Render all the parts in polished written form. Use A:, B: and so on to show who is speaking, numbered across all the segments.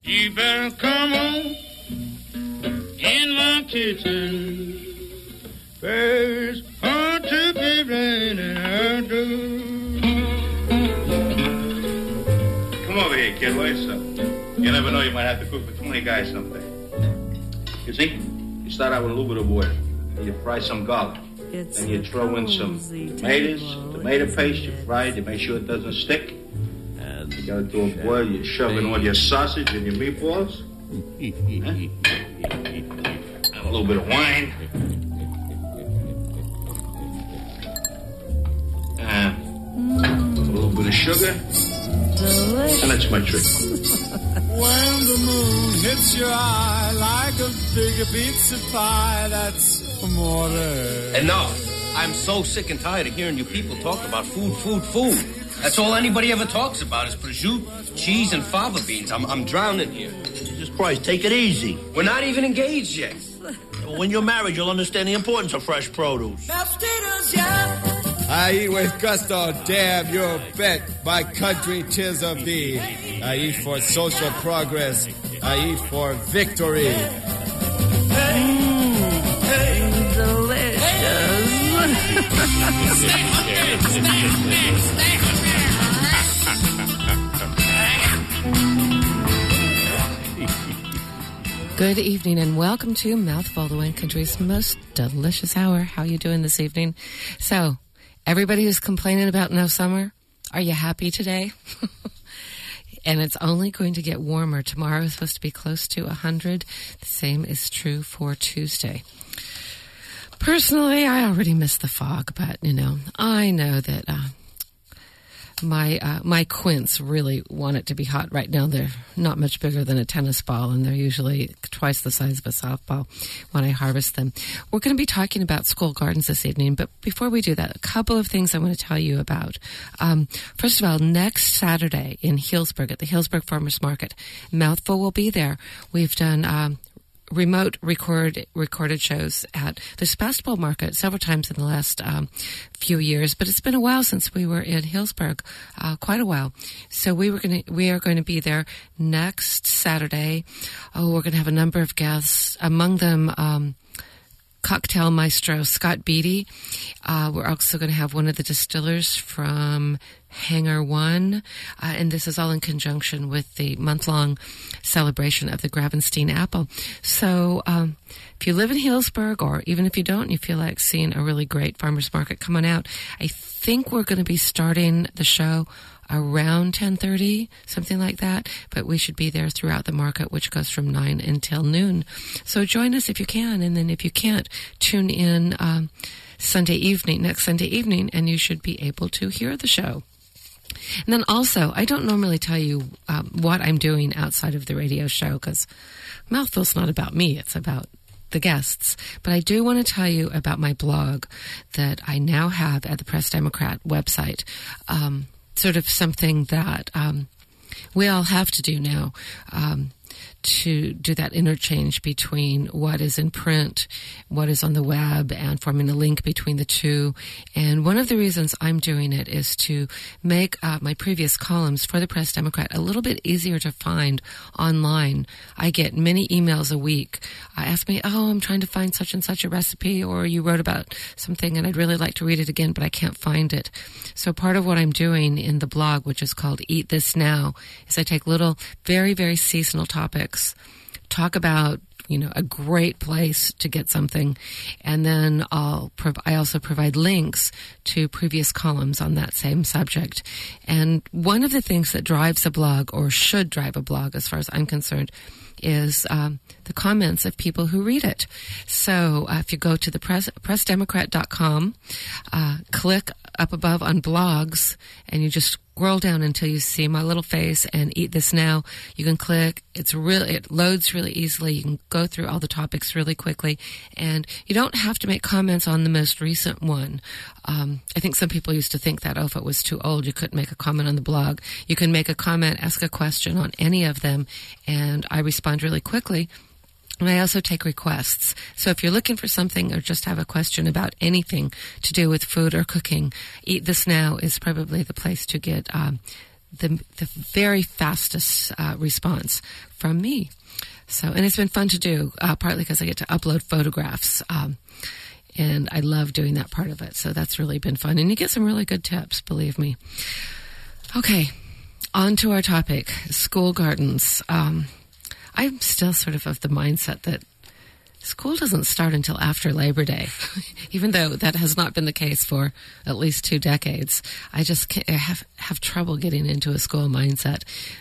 A: You better come on in my kitchen. There's hard to be raining out. Come over here, kid. What's up? You never know, you might have to cook for 20 guys someday. You see, you start out with a little bit of oil. You fry some garlic. Then you throw in some tomatoes, tomato paste. You fry it. You make sure it doesn't stick. And you got to do a boil. You shove in all your sausage and your meatballs. And a little bit of wine. And a little bit of sugar.
B: Delicious.
A: And that's my trick.
C: When the moon hits your eye like a big pizza pie, that's amore.
D: Enough. I'm so sick and tired of hearing you people talk about food. That's all anybody ever talks about is prosciutto, cheese, and fava beans. I'm drowning here.
E: Jesus Christ, take it easy.
D: We're not even engaged yet.
E: When you're married, you'll understand the importance of fresh produce.
C: I eat with gusto, damn your bet. My country, 'tis of thee. I eat for social progress. I eat for victory.
B: Good evening and welcome to Mouthful, the wine country's most delicious hour. How you doing this evening? So, everybody who's complaining about no summer, are you happy today? And it's only going to get warmer. Tomorrow is supposed to be close to 100. The same is true for Tuesday. Personally, I already miss the fog, but, I know that my quints really want it to be hot right now. They're not much bigger than a tennis ball, and they're usually twice the size of a softball when I harvest them. We're going to be talking about school gardens this evening, but before we do that, a couple of things I want to tell you about. First of all, next Saturday in Healdsburg, at the Healdsburg Farmers Market, Mouthful will be there. We've done remote recorded shows at this basketball market several times in the last few years, but it's been a while since we were in Healdsburg, quite a while. So we are going to be there next Saturday. We're going to have a number of guests, among them cocktail maestro Scott Beatty. We're also going to have one of the distillers from Hangar One, and this is all in conjunction with the month-long celebration of the Gravenstein apple. So if you live in Healdsburg, or even if you don't and you feel like seeing a really great farmers market, come on out. I think we're going to be starting the show around 10:30, something like that, but we should be there throughout the market, which goes from 9 until noon. So join us if you can, and then if you can't, tune in next Sunday evening, and you should be able to hear the show. And then also, I don't normally tell you what I'm doing outside of the radio show, because Mouthful's not about me, it's about the guests. But I do want to tell you about my blog that I now have at the Press Democrat website. Sort of something that we all have to do now, to do that interchange between what is in print, what is on the web, and forming a link between the two. And one of the reasons I'm doing it is to make my previous columns for the Press Democrat a little bit easier to find online. I get many emails a week. Ask me, I'm trying to find such and such a recipe, or you wrote about something and I'd really like to read it again, but I can't find it. So part of what I'm doing in the blog, which is called Eat This Now, is I take little, very, very seasonal topics, talk about, a great place to get something, and then I also provide links to previous columns on that same subject. And one of the things that drives a blog, or should drive a blog as far as I'm concerned, is the comments of people who read it. So if you go to the pressdemocrat.com, click up above on blogs, and you just scroll down until you see my little face and Eat This Now. You can click. It loads really easily. You can go through all the topics really quickly, and you don't have to make comments on the most recent one. I think some people used to think that, if it was too old, you couldn't make a comment on the blog. You can make a comment, ask a question on any of them, and I respond really quickly. And I also take requests. So if you're looking for something or just have a question about anything to do with food or cooking, Eat This Now is probably the place to get the very fastest response from me. So, and it's been fun to do, partly because I get to upload photographs, and I love doing that part of it. So that's really been fun, and you get some really good tips, believe me. Okay, on to our topic, school gardens. I'm still sort of the mindset that school doesn't start until after Labor Day, even though that has not been the case for at least 2 decades. I just have trouble getting into a school mindset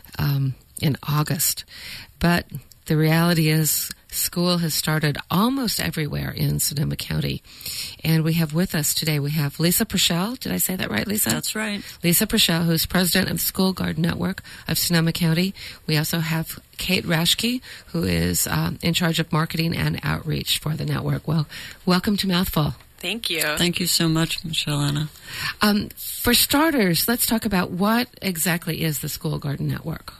B: in August. But the reality is school has started almost everywhere in Sonoma County. And we have with us today, we have Lisa Purcell. Did I say that right, Lisa?
F: That's right.
B: Lisa Purcell, who's president of the School Garden Network of Sonoma County. We also have Kate Raschke, who is in charge of marketing and outreach for the network. Well, welcome to Mouthful.
F: Thank you. Thank you so much, Michelle Anna.
B: For starters, let's talk about what exactly is the School Garden Network.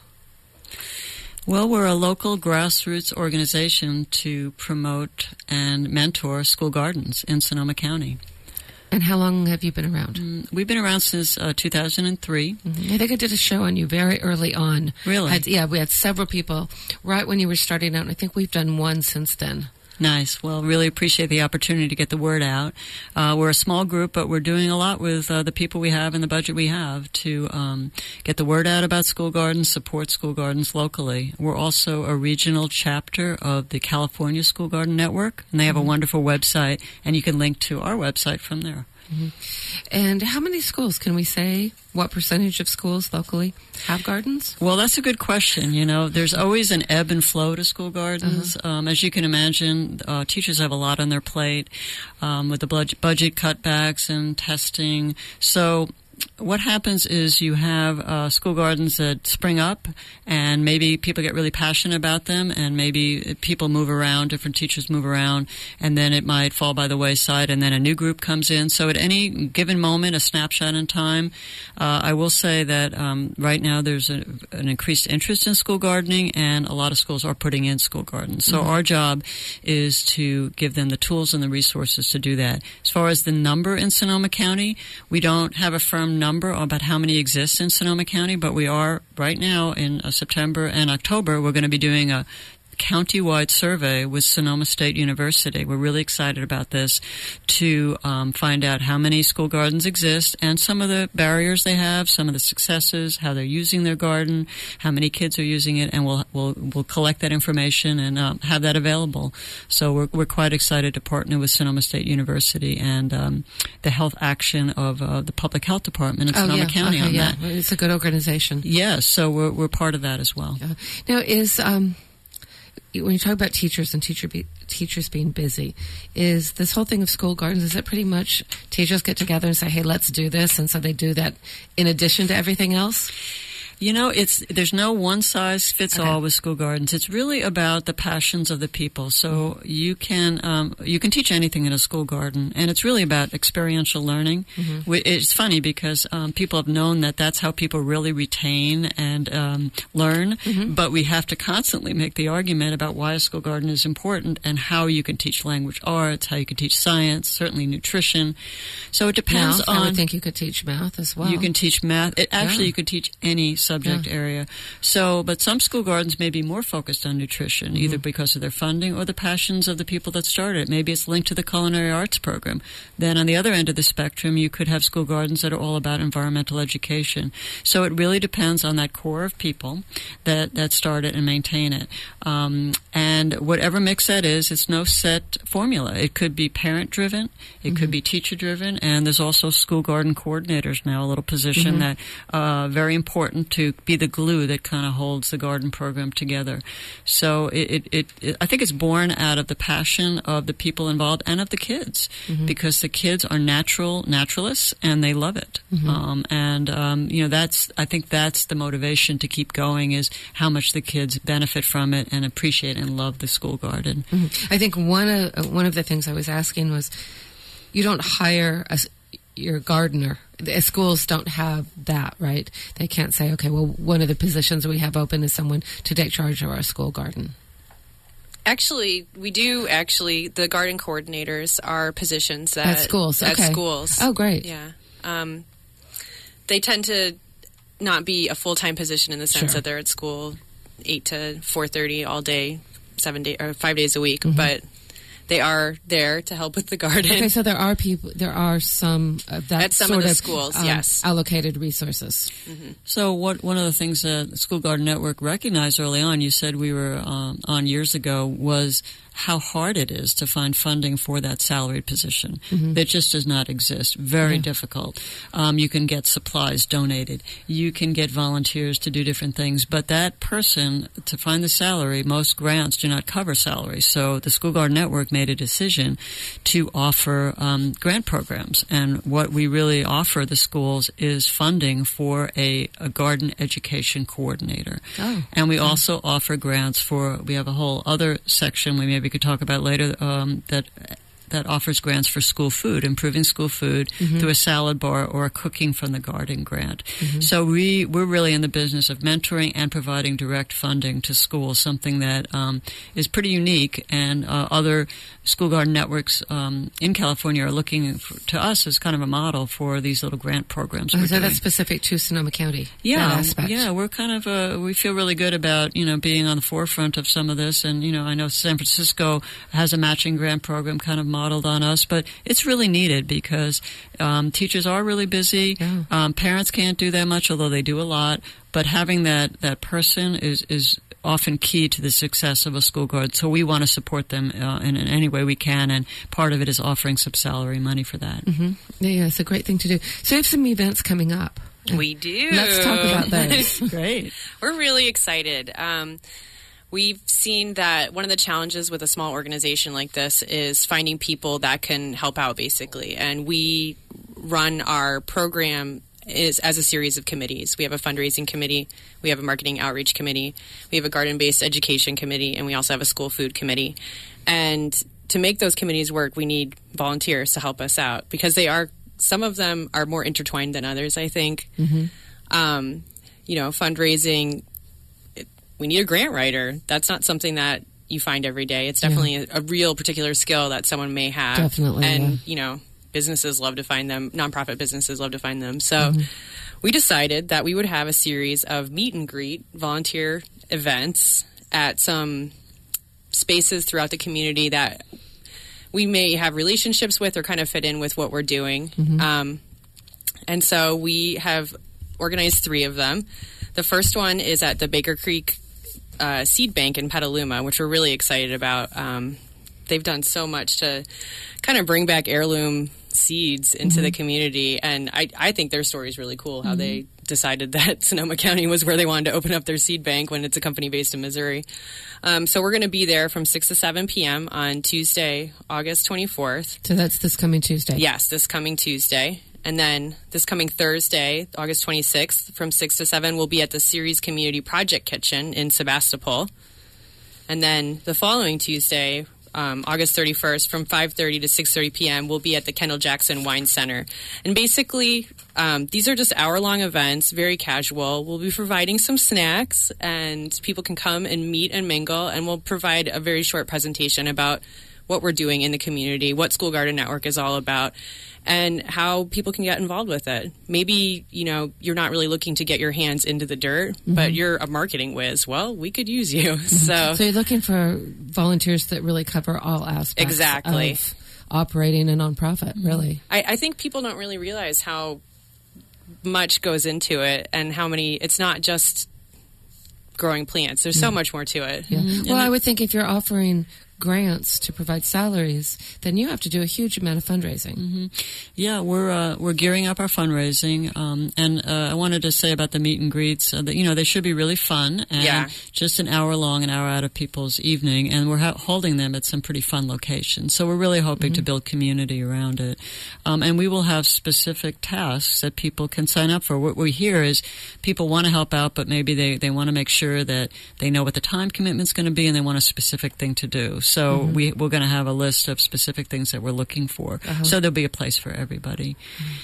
F: Well, we're a local grassroots organization to promote and mentor school gardens in Sonoma County.
B: And how long have you been around?
F: We've been around since 2003.
B: Mm-hmm. I think I did a show on you very early on.
F: Really?
B: We had several people right when you were starting out, and I think we've done one since then.
F: Nice. Well, really appreciate the opportunity to get the word out. We're a small group, but we're doing a lot with the people we have and the budget we have to get the word out about school gardens, support school gardens locally. We're also a regional chapter of the California School Garden Network, and they have a wonderful website, and you can link to our website from there.
B: Mm-hmm. And how many schools, can we say, what percentage of schools locally have gardens?
F: Well, that's a good question. You know, there's always an ebb and flow to school gardens. As you can imagine, teachers have a lot on their plate with the budget cutbacks and testing. So what happens is you have school gardens that spring up, and maybe people get really passionate about them, and maybe people move around, different teachers move around, and then it might fall by the wayside, and then a new group comes in. So at any given moment, a snapshot in time, I will say that right now there's an increased interest in school gardening, and a lot of schools are putting in school gardens. So our job is to give them the tools and the resources to do that. As far as the number in Sonoma County, we don't have a firm number about how many exist in Sonoma County, but we are right now in September and October, we're going to be doing a county-wide survey with Sonoma State University. We're really excited about this to find out how many school gardens exist and some of the barriers they have, some of the successes, how they're using their garden, how many kids are using it, and we'll collect that information and have that available. So we're quite excited to partner with Sonoma State University and the health action of the Public Health Department in Sonoma County on that.
B: It's a good organization.
F: Yes, so we're part of that as well.
B: Now, when you talk about teachers and teachers being busy, is this whole thing of school gardens, is it pretty much teachers get together and say, hey, let's do this, and so they do that in addition to everything else?
F: You know, there's no one-size-fits-all with school gardens. It's really about the passions of the people. So you can teach anything in a school garden, and it's really about experiential learning. It's funny because people have known that that's how people really retain and learn, but we have to constantly make the argument about why a school garden is important and how you can teach language arts, how you can teach science, certainly nutrition. So it depends on...
B: I would think you could teach math as well.
F: You can teach math. You could teach any subject area. So, but some school gardens may be more focused on nutrition, either because of their funding or the passions of the people that started it. Maybe it's linked to the culinary arts program. Then on the other end of the spectrum, you could have school gardens that are all about environmental education. So it really depends on that core of people that start it and maintain it. And whatever mix that is, it's no set formula. It could be parent-driven, it could be teacher-driven, and there's also school garden coordinators now, a little position that very important to be the glue that kind of holds the garden program together. So I think it's born out of the passion of the people involved and of the kids, because the kids are naturalists and they love it. I think that's the motivation to keep going, is how much the kids benefit from it and appreciate and love the school garden.
B: I think one of the things I was asking was, you don't hire your gardener. Schools don't have that, right? They can't say, okay, well, one of the positions we have open is someone to take charge of our school garden.
G: Actually, we do. The garden coordinators are positions that
B: at schools. Okay.
G: At schools.
B: Oh, great.
G: Yeah. They tend to not be a full-time position in the sense
B: Sure.
G: that they're at school 8 to 4:30 all day, 5 days a week, but they are there to help with the garden.
B: Okay, so there are some of that
G: At some
B: sort
G: of the schools, yes.
B: allocated resources.
F: So one of the things that the School Garden Network recognized early on, you said we were on years ago, was how hard it is to find funding for that salaried position. That just does not exist. Very difficult. You can get supplies donated. You can get volunteers to do different things. But that person, to find the salary, most grants do not cover salary. So the School Garden Network made a decision to offer grant programs. And what we really offer the schools is funding for a garden education coordinator.
B: Oh.
F: And we also offer grants for, we have a whole other section we maybe could talk about later, that offers grants for school food, improving school food through a salad bar or a cooking from the garden grant. So we're really in the business of mentoring and providing direct funding to schools, something that is pretty unique, and other school garden networks in California are looking to us as kind of a model for these little grant programs.
B: So that's specific to Sonoma County.
F: Yeah,
B: that aspect.
F: yeah, we're kind of we feel really good about being on the forefront of some of this, and I know San Francisco has a matching grant program kind of modeled on us, but it's really needed because teachers are really busy.
B: Yeah.
F: Parents can't do that much, although they do a lot. But having that person is often key to the success of a school guard. So we want to support them in any way we can, and part of it is offering some salary money for that.
B: Yeah, it's a great thing to do. So you have some events coming up.
G: We do.
B: Let's talk about those.
F: Great.
G: We're really excited. We've seen that one of the challenges with a small organization like this is finding people that can help out, basically. And we run our program as a series of committees. We have a fundraising committee, we have a marketing outreach committee, we have a garden-based education committee, and we also have a school food committee. And to make those committees work, we need volunteers to help us out because some of them are more intertwined than others, I think. Fundraising, we need a grant writer. That's not something that you find every day. It's definitely a real particular skill that someone may have.
B: Definitely,
G: and, businesses love to find them. Nonprofit businesses love to find them. So we decided that we would have a series of meet and greet volunteer events at some spaces throughout the community that we may have relationships with or kind of fit in with what we're doing. And so we have organized 3 of them. The first one is at the Baker Creek Seed Bank in Petaluma, which we're really excited about. They've done so much to kind of bring back heirloom seeds into the community, and I think their story is really cool, how they decided that Sonoma County was where they wanted to open up their seed bank when it's a company based in Missouri. So we're going to be there from 6 to 7 p.m. on Tuesday, August 24th.
B: So that's this coming Tuesday?
G: Yes, this coming Tuesday. And then this coming Thursday, August 26th, from 6 to 7, we'll be at the Ceres Community Project Kitchen in Sebastopol. And then the following Tuesday, August 31st, from 5:30 to 6:30 p.m., we'll be at the Kendall Jackson Wine Center. And basically, these are just hour-long events, very casual. We'll be providing some snacks, and people can come and meet and mingle, and we'll provide a very short presentation about what we're doing in the community, what School Garden Network is all about, and how people can get involved with it. Maybe, you're not really looking to get your hands into the dirt, but you're a marketing whiz. Well, we could use you. So
B: you're looking for volunteers that really cover all aspects of operating a nonprofit, really.
G: I think people don't really realize how much goes into it and how many, it's not just growing plants. There's so much more to it.
B: Yeah. Well, I would think if you're offering grants to provide salaries, then you have to do a huge amount of fundraising.
F: Yeah, we're gearing up our fundraising, and I wanted to say about the meet and greets that they should be really fun and just an hour long, an hour out of people's evening, and we're holding them at some pretty fun locations. So we're really hoping to build community around it, and we will have specific tasks that people can sign up for. What we hear is people want to help out, but maybe they want to make sure that they know what the time commitment's going to be, and they want a specific thing to do. So we're going to have a list of specific things that we're looking for. So there'll be a place for everybody.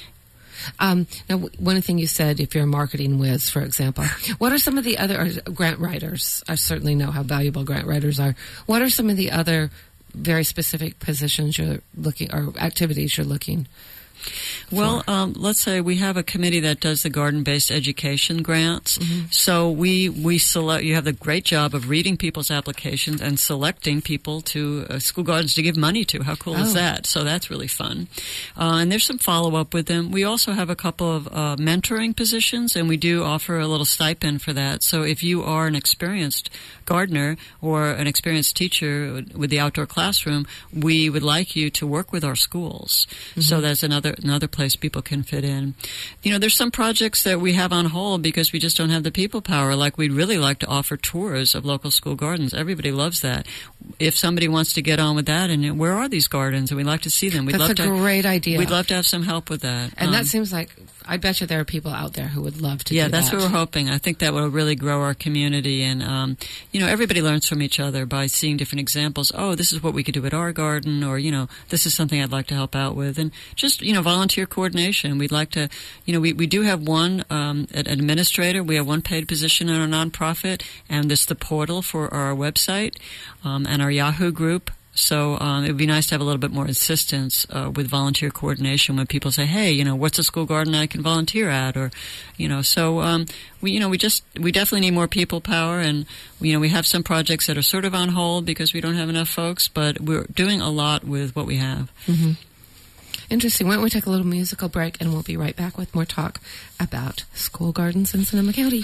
B: Now, one thing you said, if you're a marketing whiz, for example, what are some of the other grant writers? I certainly know how valuable grant writers are. What are some of the other very specific positions you're looking or activities you're looking
F: Well, let's say we have a committee that does the garden-based education grants. So we select. You have the great job of reading people's applications and selecting people to school gardens to give money to. How cool is that? So that's really fun. And there's some follow-up with them. We also have a couple of mentoring positions, and we do offer a little stipend for that. So if you are an experienced gardener or an experienced teacher with the outdoor classroom, we would like you to work with our schools. So that's another place people can fit in. You know, there's some projects that we have on hold because we just don't have the people power. Like, we'd really like to offer tours of local school gardens. Everybody loves that. If somebody wants to get on with that, and where are these gardens, and we'd like to see them.
B: That's a great idea.
F: We'd love to have some help with that.
B: And that seems like, I bet you there are people out there who would love to do that.
F: Yeah, that's what we're hoping. I think that will really grow our community. And, you know, everybody learns from each other by seeing different examples. Oh, this is what we could do at our garden, or, you know, this is something I'd like to help out with. And just, you know, volunteer coordination. We'd like to, you know, we do have one administrator. We have one paid position in our nonprofit, and there's the portal for our website and our Yahoo group. So it would be nice to have a little bit more assistance with volunteer coordination when people say, "Hey, you know, what's a school garden I can volunteer at?" Or, you know, so we definitely need more people power, and you know, we have some projects that are sort of on hold because we don't have enough folks, but we're doing a lot with what we have.
B: Interesting. Why don't we take a little musical break, and we'll be right back with more talk about school gardens in Sonoma County.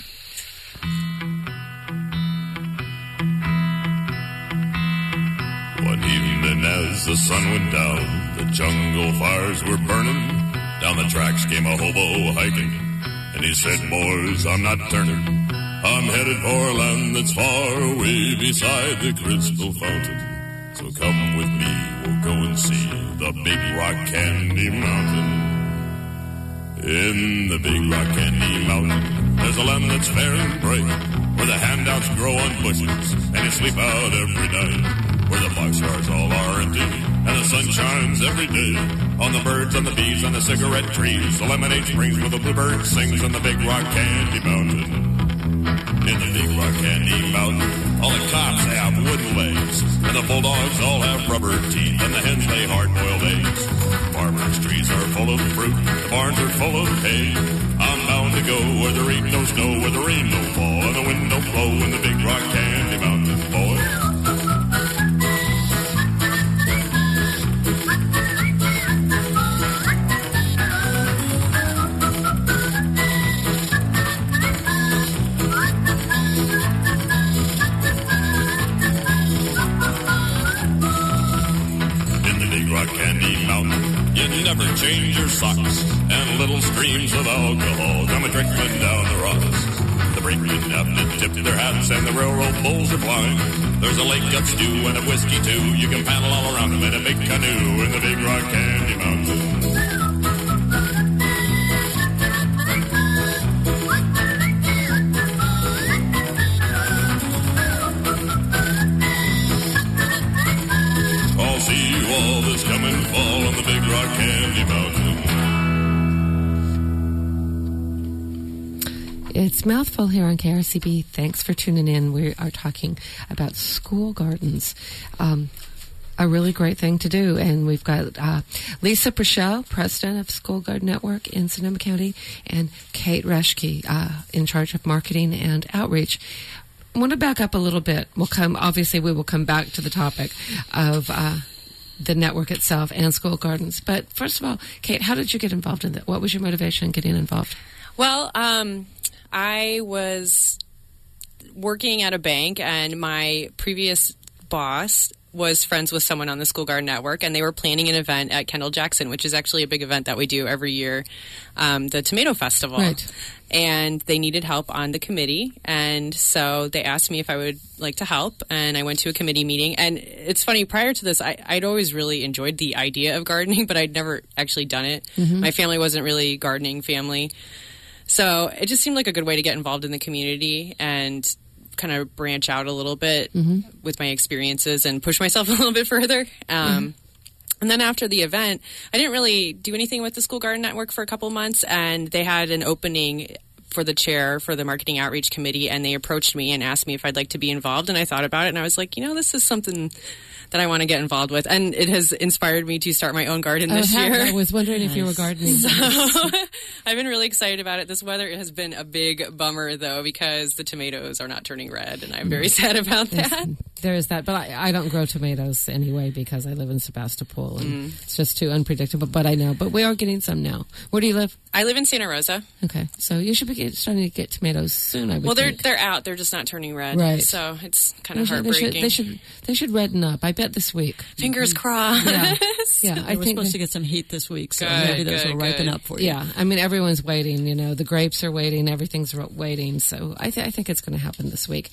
H: One evening as the sun went down, the jungle fires were burning. Down the tracks came a hobo hiking, and he said, "Boys, I'm not turning. I'm headed for a land that's far away beside the crystal fountain. So come with me, we'll go and see the Big Rock Candy Mountain. In the Big Rock Candy Mountain, there's a land that's fair and bright, where the handouts grow on bushes, and you sleep out every night. Where the boxcars all are empty, and the sun shines every day on the birds and the bees and the cigarette trees. The lemonade springs where the bluebird sings in the Big Rock Candy Mountain. In the Big Rock Candy Mountain, all the cops have wooden legs, and the bulldogs all have rubber teeth, and the hens lay hard-boiled eggs. Farmers' trees are full of fruit, the barns are full of hay. I'm bound to go where there ain't no snow, where there ain't no fall, and the wind don't blow in the Big Rock Candy Mountain, boy. Candy Mountain, you never change your socks, and little streams of alcohol come a-trickling down the rocks. The brakemen have to tip their hats, and the railroad bulls are blind. There's a lake of stew and a whiskey too. You can paddle all around them in a big canoe in the Big Rock Candy Mountain. See you all this coming fall on the Big Rock Candy Mountain.
B: It's Mouthful here on KRCB. Thanks for tuning in. We are talking about school gardens. A really great thing to do. And we've got Lisa Prichelle, president of School Garden Network in Sonoma County, and Kate Reschke, in charge of marketing and outreach. I want to back up a little bit. We will come back to the topic of the network itself and school gardens. But first of all, Kate, how did you get involved in that? What was your motivation in getting involved?
G: Well, I was working at a bank, and my previous boss was friends with someone on the School Garden Network, and they were planning an event at Kendall Jackson, which is actually a big event that we do every year, the Tomato Festival.
B: Right.
G: And they needed help on the committee, and so they asked me if I would like to help, and I went to a committee meeting. And it's funny, prior to this, I'd always really enjoyed the idea of gardening, but I'd never actually done it. Mm-hmm. My family wasn't really a gardening family, so it just seemed like a good way to get involved in the community and kind of branch out a little bit with my experiences and push myself a little bit further. And then after the event, I didn't really do anything with the School Garden Network for a couple months, and they had an opening for the chair for the marketing outreach committee, and they approached me and asked me if I'd like to be involved. And I thought about it, and I was like, this is something that I want to get involved with. And it has inspired me to start my own garden this year.
B: I was wondering if you were gardening.
G: So I've been really excited about it. This weather has been a big bummer, though, because the tomatoes are not turning red, and I'm very sad about that.
B: There is that. But I don't grow tomatoes anyway because I live in Sebastopol, and it's just too unpredictable. But I know. But we are getting some now. Where do you live?
G: I live in Santa Rosa.
B: Okay. So you should be starting to get tomatoes soon, I would think.
G: They're out. They're just not turning red.
B: Right.
G: So it's kind of heartbreaking.
B: They should redden up. I bet this week.
G: Fingers crossed.
B: Yeah.
F: We're supposed to get some heat this week, so maybe those will ripen up for you.
B: Yeah. I mean, everyone's waiting. The grapes are waiting. Everything's waiting. So I think it's going to happen this week.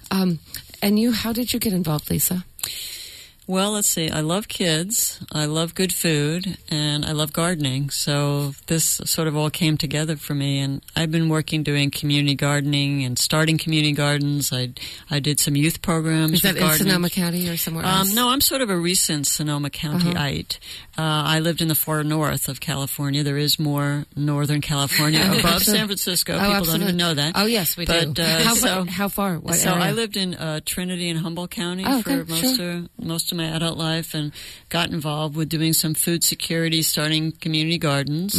B: And you, how did you get involved, Lisa?
F: Well, let's see. I love kids, I love good food, and I love gardening. So this sort of all came together for me. And I've been doing community gardening and starting community gardens. I did some youth programs.
B: Is that in Sonoma County or somewhere else?
F: No, I'm sort of a recent Sonoma Countyite. I lived in the far north of California. There is more Northern California above San Francisco. People don't even know that.
B: Oh, yes, we do. How far? What area?
F: I lived in Trinity and Humboldt County for most of my adult life, and got involved with doing some food security, starting community gardens,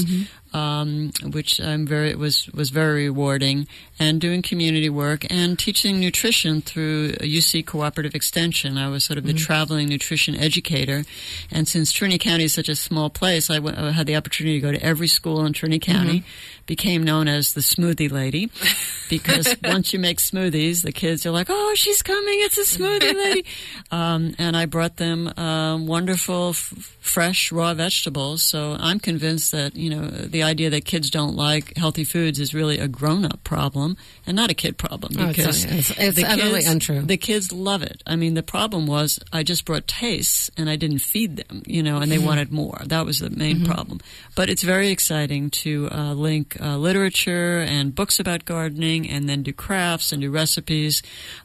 F: which was very rewarding, and doing community work and teaching nutrition through UC Cooperative Extension. I was sort of the traveling nutrition educator, and since Trinity County is such a small place, I had the opportunity to go to every school in Trinity County. Became known as the smoothie lady, because once you make smoothies, the kids are like, "Oh, she's coming! It's a smoothie lady!" And I brought them wonderful, fresh, raw vegetables. So I'm convinced that the idea that kids don't like healthy foods is really a grown-up problem and not a kid problem. Because
B: it's utterly untrue.
F: The kids love it. I mean, the problem was I just brought tastes and I didn't feed them, and they wanted more. That was the main problem. But it's very exciting to link literature and books about gardening, and then do crafts and do recipes.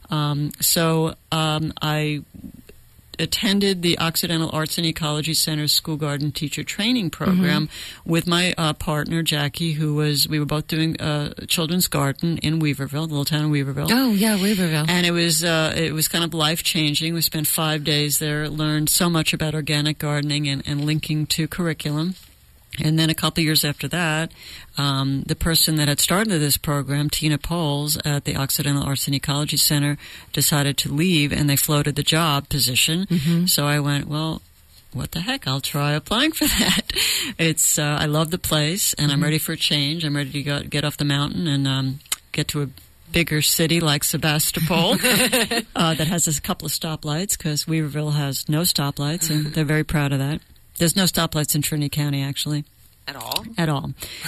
F: So I attended the Occidental Arts and Ecology Center's School Garden Teacher Training Program with my partner, Jackie, we were both doing children's garden in Weaverville, the little town of Weaverville.
B: Oh, yeah, Weaverville.
F: And it was kind of life-changing. We spent 5 days there, learned so much about organic gardening and linking to curriculum. And then a couple of years after that, the person that had started this program, Tina Poles at the Occidental Arts and Ecology Center, decided to leave, and they floated the job position. So I went, well, what the heck? I'll try applying for that. I love the place, and I'm ready for a change. I'm ready to get off the mountain and get to a bigger city like Sebastopol that has a couple of stoplights, because Weaverville has no stoplights, and they're very proud of that. There's no stoplights in Trinity County, actually.
G: At all?
F: At all.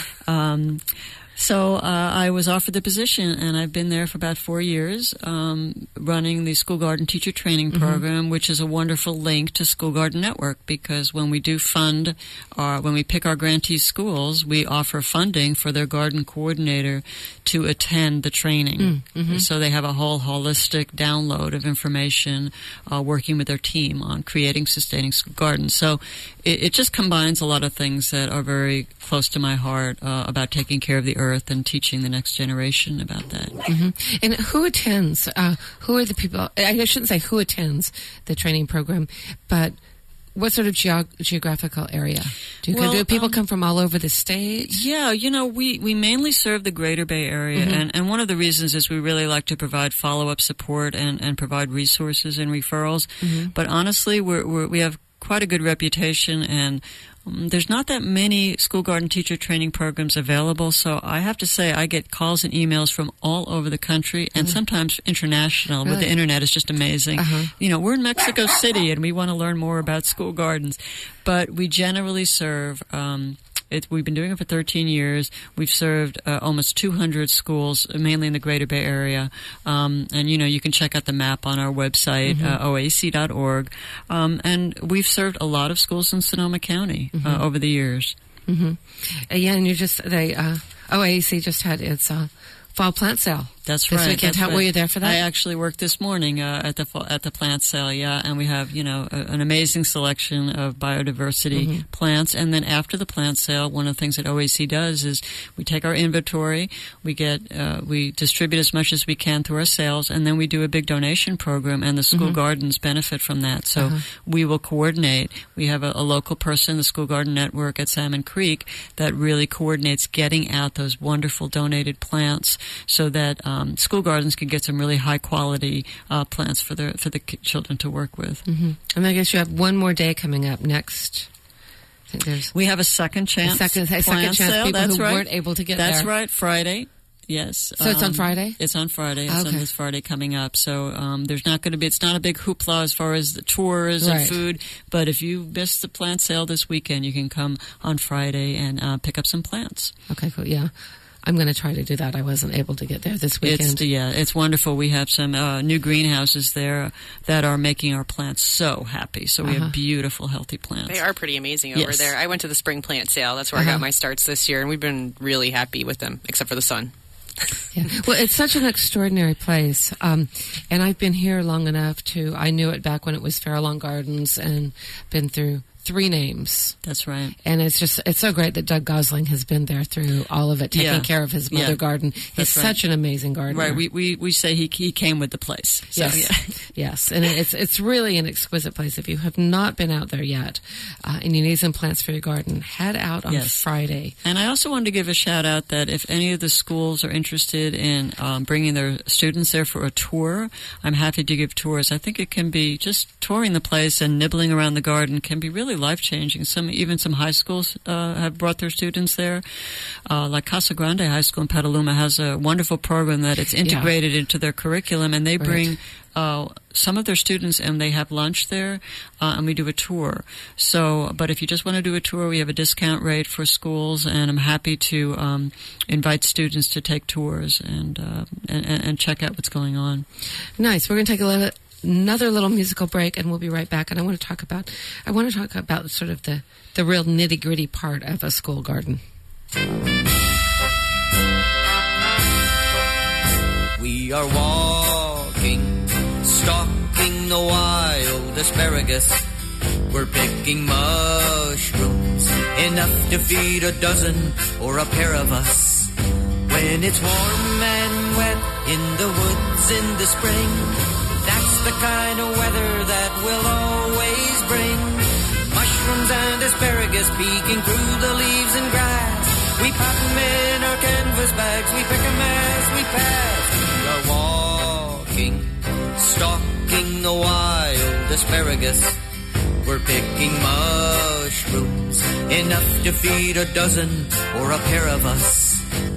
F: So I was offered the position, and I've been there for about 4 years, running the School Garden Teacher Training Program, which is a wonderful link to School Garden Network, because when we do when we pick our grantee schools, we offer funding for their garden coordinator to attend the training. So they have a whole holistic download of information, working with their team on creating sustaining school gardens. So it just combines a lot of things that are very close to my heart about taking care of the earth and teaching the next generation about that.
B: And who attends? Who are the people? I shouldn't say who attends the training program, but what sort of geographical area? Do people come from all over the state?
F: Yeah, we mainly serve the Greater Bay Area, and one of the reasons is we really like to provide follow-up support and provide resources and referrals. But honestly, we have quite a good reputation, and there's not that many school garden teacher training programs available, so I have to say I get calls and emails from all over the country, and sometimes international. Really? With the internet, it's just amazing. We're in Mexico City, and we want to learn more about school gardens, but we generally serve... we've been doing it for 13 years. We've served almost 200 schools, mainly in the Greater Bay Area. And, you can check out the map on our website, oac.org. And we've served a lot of schools in Sonoma County over the years.
B: Yeah, and OAC just had its fall plant sale
F: That's
B: this
F: right.
B: weekend. Were you there for that?
F: I actually worked this morning at the plant sale, and we have an amazing selection of biodiversity plants. And then after the plant sale, one of the things that OAC does is we take our inventory, we distribute as much as we can through our sales, and then we do a big donation program, and the school gardens benefit from that. So we will coordinate. We have a local person, the School Garden Network at Salmon Creek, that really coordinates getting out those wonderful donated plants so that school gardens can get some really high quality plants for the children to work with.
B: And I guess you have one more day coming up next.
F: We have a second chance.
B: Second chance
F: sale.
B: People
F: That's
B: who
F: right.
B: weren't able to get
F: That's
B: there.
F: That's right, Friday. Yes.
B: So it's on Friday?
F: It's on Friday. It's
B: okay.
F: on this Friday coming up. So there's not going to be, it's not a big hoopla as far as the tours and food, but if you missed the plant sale this weekend, you can come on Friday and pick up some plants.
B: Okay, cool. Yeah. I'm going to try to do that. I wasn't able to get there this weekend.
F: It's wonderful. We have some new greenhouses there that are making our plants so happy. So we have beautiful, healthy plants.
G: They are pretty amazing over there. I went to the spring plant sale. That's where I got my starts this year, and we've been really happy with them, except for the sun.
B: Yeah. Well, it's such an extraordinary place. And I've been here long enough I knew it back when it was Farallon Gardens and been through 3 names.
F: That's right.
B: And it's so great that Doug Gosling has been there through all of it, taking care of his mother garden. He's such an amazing gardener.
F: Right. We say he came with the place. So,
B: yes. And it's really an exquisite place. If you have not been out there yet, and you need some plants for your garden, head out on Friday.
F: And I also wanted to give a shout out that if any of the schools are interested in bringing their students there for a tour, I'm happy to give tours. I think it can be just touring the place and nibbling around the garden can be really life-changing. Even some high schools have brought their students there. Like Casa Grande High School in Petaluma has a wonderful program that it's integrated into their curriculum, and they bring some of their students and they have lunch there, and we do a tour. So, but if you just want to do a tour, we have a discount rate for schools, and I'm happy to invite students to take tours and check out what's going on.
B: Nice. We're going to take another little musical break, and we'll be right back. And I want to talk about sort of the real nitty-gritty part of a school garden.
I: We are walking, stalking the wild asparagus. We're picking mushrooms, enough to feed a dozen or a pair of us. When it's warm and wet in the woods in the spring, that's the kind of weather that will always bring mushrooms and asparagus peeking through the leaves and grass. We pop them in our canvas bags, we pick them as we pass. We are walking, stalking the wild asparagus. We're picking mushrooms, enough to feed a dozen or a pair of us.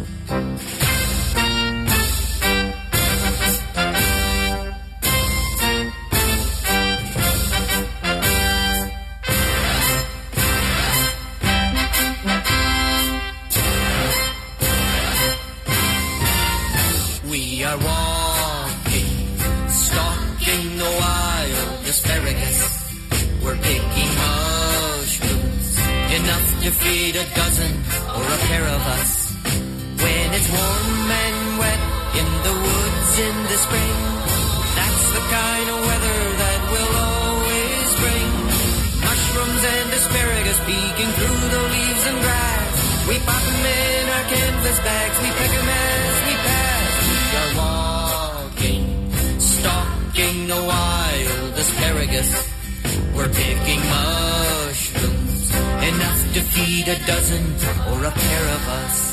I: We are walking, stalking the wild asparagus. We're picking mushrooms, enough to feed a dozen or a pair of us. When it's warm and wet in the woods in the spring, that's the kind of weather that will always bring mushrooms and asparagus peeking through the leaves and grass. We pop them in our canvas bags, we pick them as we pass. We are walking, stalking the wild asparagus. We're picking mushrooms, enough to feed a dozen or a pair of us.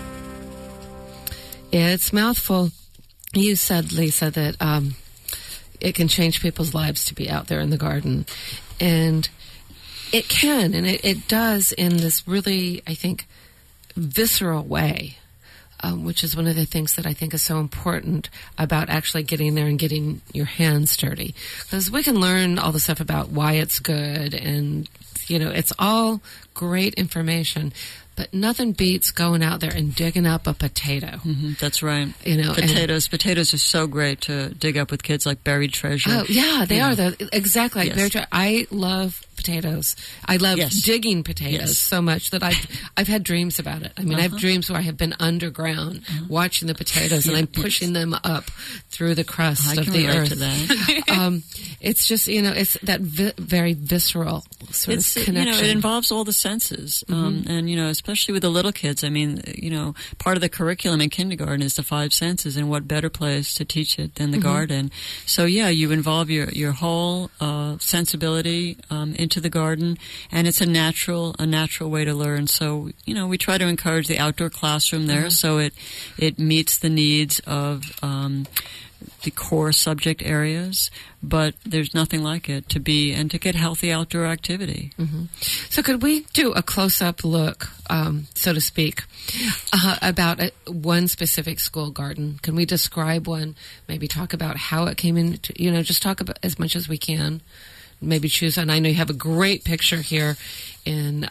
B: Yeah, it's mouthful. You said, Lisa, that it can change people's lives to be out there in the garden. And it can, and it does in this really, I think, visceral way, which is one of the things that I think is so important about actually getting there and getting your hands dirty. Because we can learn all the stuff about why it's good, and, it's all great information. But nothing beats going out there and digging up a potato.
F: Mm-hmm, that's right. Potatoes are so great to dig up with kids, like buried treasure.
B: Oh, yeah, they are. Exactly, like buried treasure. I love potatoes. I love digging potatoes so much that I've had dreams about it. I mean, I have dreams where I have been underground watching the potatoes, and I'm pushing them up through the crust of the earth.
F: To that.
B: It's just, it's that very visceral sort of connection.
F: It involves all the senses, and especially with the little kids. I mean, part of the curriculum in kindergarten is the 5 senses, and what better place to teach it than the garden? So you involve your whole sensibility into the garden, and it's a natural way to learn. So we try to encourage the outdoor classroom there, so it meets the needs of the core subject areas, but there's nothing like it to get healthy outdoor activity.
B: So could we do a close-up look, so to speak, about one specific school garden? Can we describe one, maybe talk about how it came in, just talk about as much as we can, maybe choose one. I know you have a great picture here in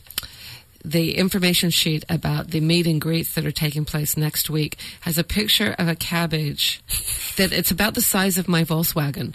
B: the information sheet about the meet and greets that are taking place next week has a picture of a cabbage that it's about the size of my Volkswagen.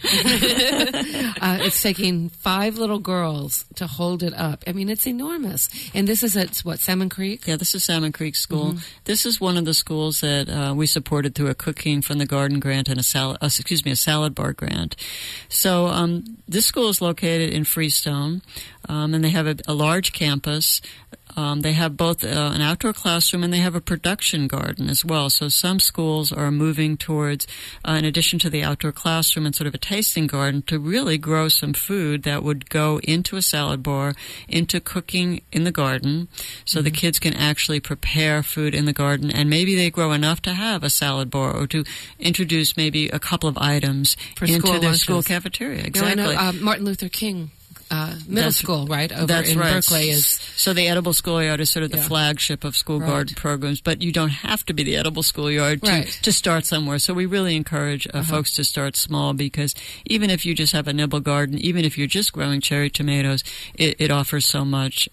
B: It's taking 5 little girls to hold it up. I mean, it's enormous. And this is at, Salmon Creek?
F: Yeah, this is Salmon Creek School. This is one of the schools that we supported through a Cooking from the Garden grant and a salad bar grant. So this school is located in Freestone, and they have a large campus. They have both an outdoor classroom and they have a production garden as well. So some schools are moving towards, in addition to the outdoor classroom and sort of a tasting garden, to really grow some food that would go into a salad bar, into cooking in the garden, so the kids can actually prepare food in the garden, and maybe they grow enough to have a salad bar or to introduce maybe a couple of items into their school cafeteria. Exactly.
B: I know, Martin Luther King middle school, right? Over in Berkeley is...
F: So the Edible Schoolyard is sort of the flagship of school garden programs, but you don't have to be the Edible Schoolyard to start somewhere. So we really encourage folks to start small, because even if you just have a nibble garden, even if you're just growing cherry tomatoes, it offers so much.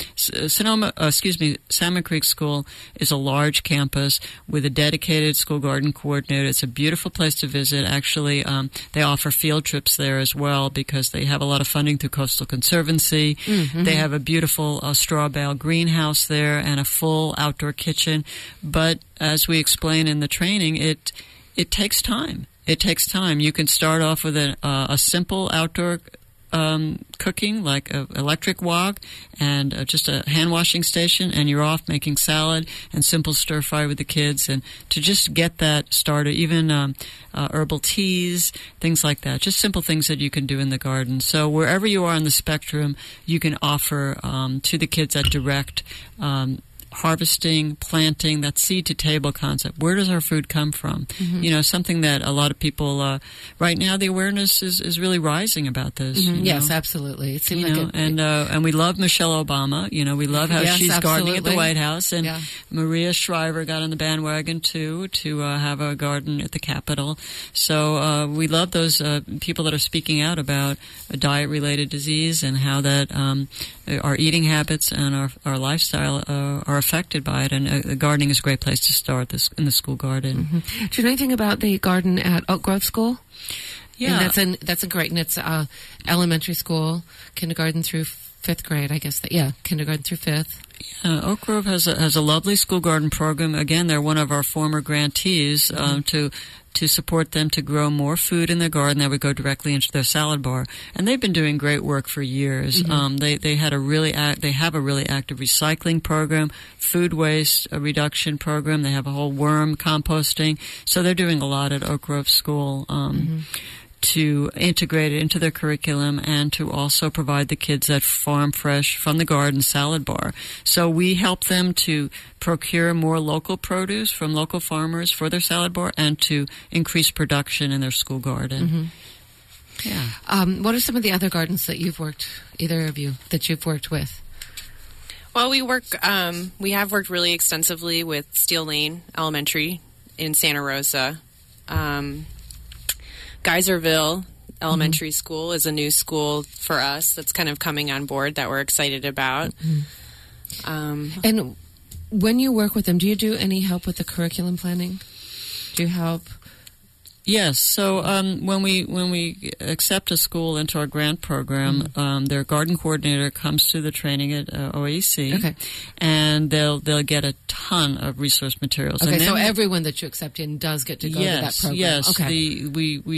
F: Salmon Creek School is a large campus with a dedicated school garden coordinator. It's a beautiful place to visit. Actually, they offer field trips there as well, because they have a lot of funding through Coastal Conservancy. They have a beautiful straw bale greenhouse there and a full outdoor kitchen. But as we explain in the training, it takes time. It takes time. You can start off with a simple outdoor cooking, like an electric wok and just a hand washing station, and you're off making salad and simple stir fry with the kids, and to just get that started, even herbal teas, things like that, just simple things that you can do in the garden. So wherever you are on the spectrum, you can offer to the kids that direct harvesting, planting, that seed-to-table concept. Where does our food come from? Something that a lot of people, right now, the awareness is really rising about this.
B: Yes, absolutely. It seems like
F: and we love Michelle Obama. We love how she's gardening at the White House. And Maria Shriver got on the bandwagon, too, to have a garden at the Capitol. So we love those people that are speaking out about a diet-related disease and how that our eating habits and our lifestyle are affected by it, and gardening is a great place to start this in the school garden.
B: Do you know anything about the garden at Oak Grove School?
F: Yeah,
B: and that's a great, and it's elementary school, kindergarten through 5th grade, I guess. Kindergarten through 5th.
F: Oak Grove has a lovely school garden program. Again, they're one of our former grantees to support them to grow more food in their garden that would go directly into their salad bar. And they've been doing great work for years. They have a really active recycling program, food waste reduction program. They have a whole worm composting. So they're doing a lot at Oak Grove School. To integrate it into their curriculum and to also provide the kids that farm fresh from the garden salad bar. So we help them to procure more local produce from local farmers for their salad bar and to increase production in their school garden.
B: What are some of the other gardens that you've worked, either of you, that you've worked with?
G: Well, we have worked really extensively with Steel Lane Elementary in Santa Rosa. Geyserville Elementary School is a new school for us that's kind of coming on board that we're excited about.
B: And when you work with them, do you do any help with the curriculum planning? Do you help
F: Yes. So when we accept a school into our grant program, their garden coordinator comes to the training at OAEC, and they'll get a ton of resource materials.
B: Okay,
F: and then
B: so everyone that you accept in does get to go to that program.
F: Yes.
B: Okay.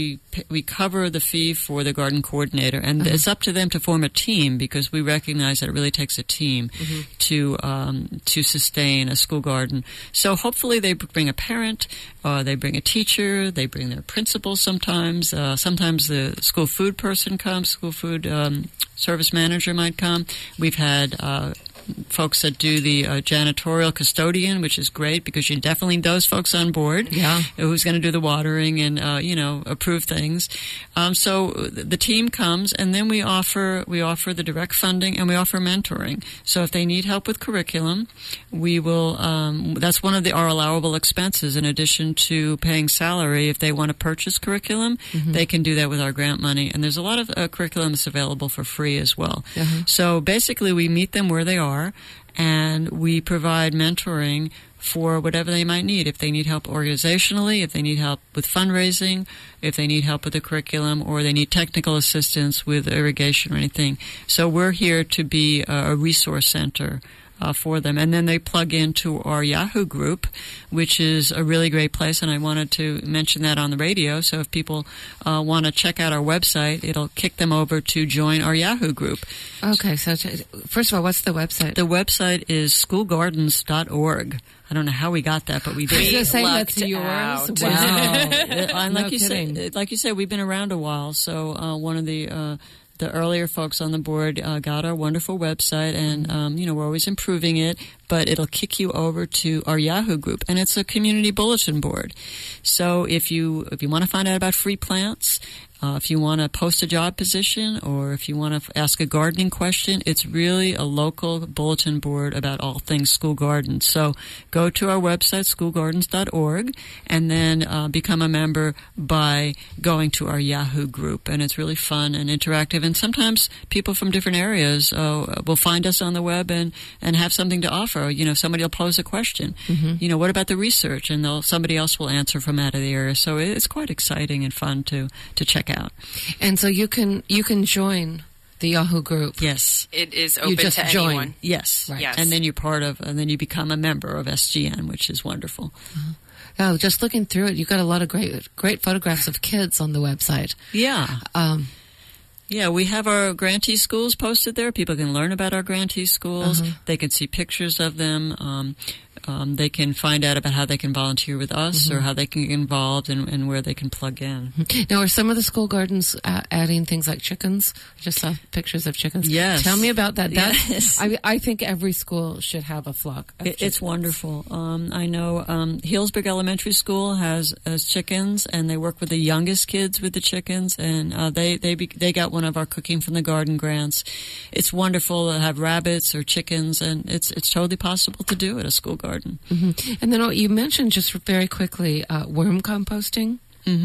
F: We cover the fee for the garden coordinator, and it's up to them to form a team because we recognize that it really takes a team to sustain a school garden. So hopefully they bring a parent, they bring a teacher, they bring their principal sometimes. Sometimes the school food person comes, school food service manager might come. We've had folks that do the janitorial custodian, which is great because you definitely need those folks on board.
B: Yeah.
F: Who's going to do the watering and approve things. So the team comes, and then we offer the direct funding and we offer mentoring. So if they need help with curriculum, we will. That's one of our allowable expenses in addition to paying salary. If they want to purchase curriculum, they can do that with our grant money. And there's a lot of curriculum that's available for free as well. So basically, we meet them where they are. And we provide mentoring for whatever they might need. If they need help organizationally, if they need help with fundraising, if they need help with the curriculum, or they need technical assistance with irrigation or anything. So we're here to be a resource center for them. And then they plug into our Yahoo group, which is a really great place, and I wanted to mention that on the radio. So if people want to check out our website, it'll kick them over to join our Yahoo group.
B: Okay, so first of all, what's the website?
F: The website is schoolgardens.org. I don't know how we got that, but we did.
B: You're saying that's yours? Wow.
F: And like you said, we've been around a while, so one of the earlier folks on the board got our wonderful website, and we're always improving it, but it'll kick you over to our Yahoo group, and it's a community bulletin board. So if you want to find out about free plants, if you want to post a job position, or if you want to ask a gardening question, it's really a local bulletin board about all things school gardens. So go to our website, schoolgardens.org, and then become a member by going to our Yahoo group. And it's really fun and interactive. And sometimes people from different areas will find us on the web and have something to offer. Somebody will pose a question. What about the research? And somebody else will answer from out of the area. So it's quite exciting and fun to check out.
B: And so you can join the Yahoo group.
F: Yes.
G: It is open to anyone.
F: Yes.
G: Right. Yes.
F: And then and then you become a member of SGN, which is wonderful.
B: Oh, just looking through it, you've got a lot of great photographs of kids on the website.
F: Yeah. Yeah, we have our grantee schools posted there. People can learn about our grantee schools. They can see pictures of them. They can find out about how they can volunteer with us or how they can get involved and where they can plug in.
B: Now, are some of the school gardens adding things like chickens? I just saw pictures of chickens.
F: Yes.
B: Tell me about that.
F: Yes.
B: I think every school should have a flock of chickens. It's
F: wonderful. I know Healdsburg Elementary School has chickens, and they work with the youngest kids with the chickens, and they got one of our Cooking from the Garden grants. It's wonderful to have rabbits or chickens, and it's totally possible to do at a school garden.
B: And then you mentioned just very quickly worm composting.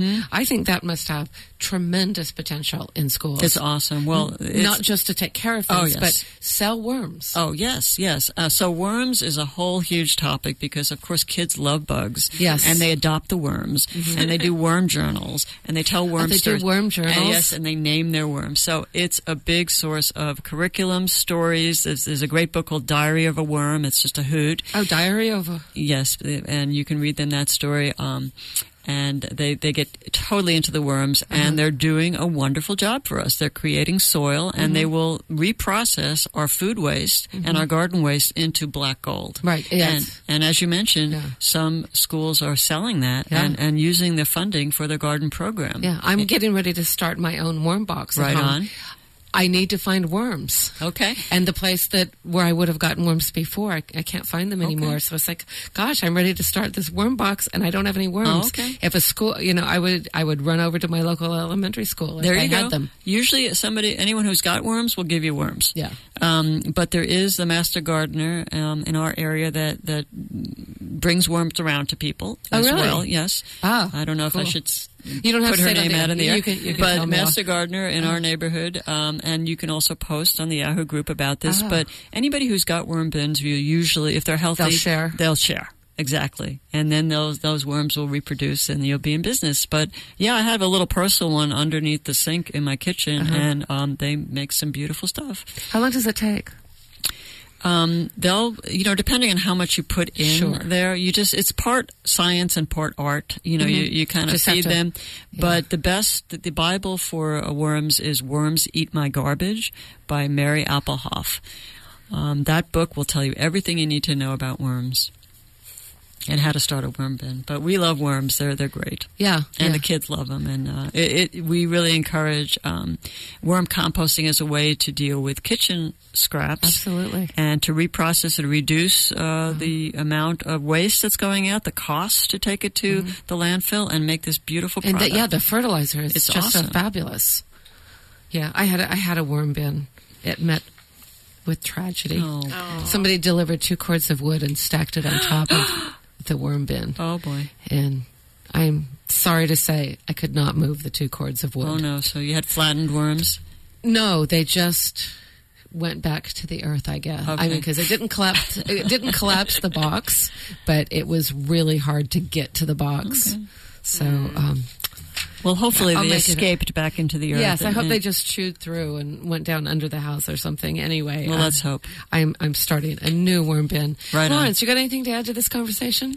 B: I think that must have tremendous potential in schools.
F: It's awesome. Well,
B: not just to take care of things, but sell worms.
F: Oh, yes. So worms is a whole huge topic because, of course, kids love bugs.
B: Yes.
F: And they adopt the worms, and they do worm journals, and they tell worm stories.
B: They do worm journals?
F: And they name their worms. So it's a big source of curriculum, stories. There's a great book called Diary of a Worm. It's just a hoot.
B: Oh, Diary of a...
F: Yes, and you can read them that story. And they get totally into the worms, and they're doing a wonderful job for us. They're creating soil, and they will reprocess our food waste and our garden waste into black gold.
B: Right, yes.
F: And as you mentioned, some schools are selling that and using the funding for their garden program.
B: Yeah, I'm getting ready to start my own worm box at
F: home.
B: Right on. I need to find worms.
F: Okay.
B: And the place where I would have gotten worms before, I can't find them anymore. Okay. So it's like, gosh, I'm ready to start this worm box, and I don't have any worms.
F: Oh, okay.
B: If a school, I would run over to my local elementary school if I had them.
F: Usually anyone who's got worms will give you worms.
B: Yeah.
F: But there is the master gardener in our area that brings worms around to people as well. Yes.
B: Ah,
F: I don't know
B: cool.
F: if I should
B: you don't have
F: put
B: to
F: her name out in the air.
B: You can
F: but master gardener in our neighborhood, and you can also post on the Yahoo group about this. But anybody who's got worm bins, usually, if they're healthy,
B: they'll share.
F: They'll share. Exactly. And then those worms will reproduce and you'll be in business. But yeah, I have a little parcel one underneath the sink in my kitchen, and they make some beautiful stuff.
B: How long does it take?
F: They'll, depending on how much you put in there, it's part science and part art. You kind of
B: Just
F: feed them. Yeah. But the Bible for worms is Worms Eat My Garbage by Mary Appelhoff. That book will tell you everything you need to know about worms and how to start a worm bin. But we love worms. They're great.
B: Yeah.
F: And the kids love them. And we really encourage worm composting as a way to deal with kitchen scraps.
B: Absolutely.
F: And to reprocess and reduce the amount of waste that's going out, the cost to take it to the landfill, and make this beautiful product.
B: And the fertilizer is
F: it's
B: just
F: awesome.
B: so fabulous. Yeah, I had a worm bin. It met with tragedy.
F: Oh.
B: Somebody delivered 2 cords of wood and stacked it on top of the worm bin.
F: Oh, boy.
B: And I'm sorry to say I could not move the 2 cords of wood.
F: Oh, no. So you had flattened worms?
B: No, they just went back to the earth, I guess.
F: Okay.
B: I mean, because it didn't collapse the box, but it was really hard to get to the box.
F: Okay.
B: So,
F: well, hopefully they escaped back into the earth.
B: Yes, I hope they just chewed through and went down under the house or something. Anyway,
F: well, let's hope.
B: I'm starting a new worm bin.
F: Right,
B: Lawrence, you got anything to add to this conversation?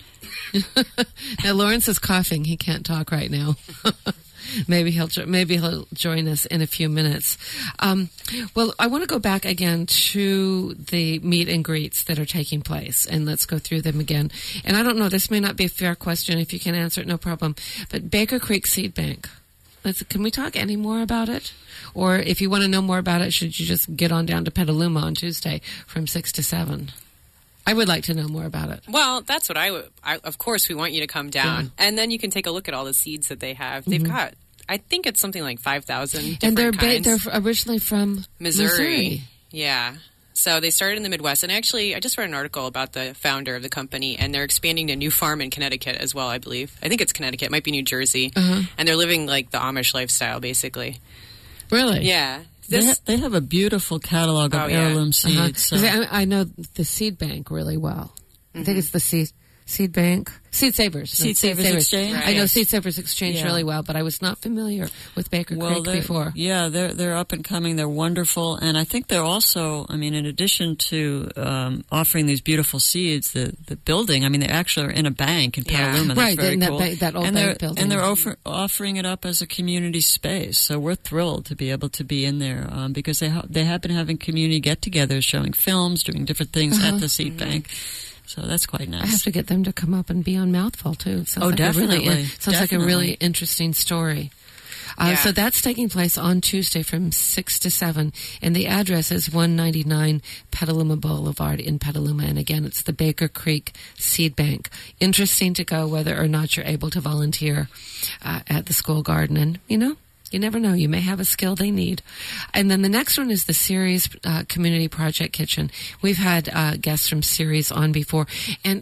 B: Now, Lawrence is coughing. He can't talk right now. Maybe he'll join us in a few minutes. Well, I want to go back again to the meet and greets that are taking place, and let's go through them again. And I don't know, this may not be a fair question. If you can answer it, no problem. But Baker Creek Seed Bank, can we talk any more about it? Or if you want to know more about it, should you just get on down to Petaluma on Tuesday from 6 to 7? I would like to know more about it.
G: Well, that's what of course, we want you to come down. Yeah. And then you can take a look at all the seeds that they have. They've got, I think it's something like 5,000
B: and they're
G: kinds.
B: They're originally from Missouri.
G: Yeah. So they started in the Midwest. And actually, I just read an article about the founder of the company, and they're expanding to a new farm in Connecticut as well, I believe. I think it's Connecticut. It might be New Jersey. And they're living like the Amish lifestyle, basically.
B: Really?
G: Yeah.
F: They have a beautiful catalog of heirloom seeds. So.
B: I know the seed bank really well. I think it's the seed bank. Seed Savers.
F: Seed Savers Exchange?
B: Right. I know Seed Savers Exchange really well, but I was not familiar with Baker Creek before.
F: Yeah, they're up and coming. They're wonderful. And I think they're also, in addition to offering these beautiful seeds, the building, they actually are in a bank in Petaluma. That's very cool.
B: That old bank building.
F: And they're offering it up as a community space. So we're thrilled to be able to be in there because they have been having community get-togethers, showing films, doing different things at the seed bank. So that's quite nice.
B: I have to get them to come up and be on Mouthful, too.
F: Definitely.
B: Sounds like a really interesting story. So that's taking place on Tuesday from 6 to 7. And the address is 199 Petaluma Boulevard in Petaluma. And again, it's the Baker Creek Seed Bank. Interesting to go whether or not you're able to volunteer at the school garden. And, you never know. You may have a skill they need. And then the next one is the Ceres Community Project Kitchen. We've had guests from Ceres on before. And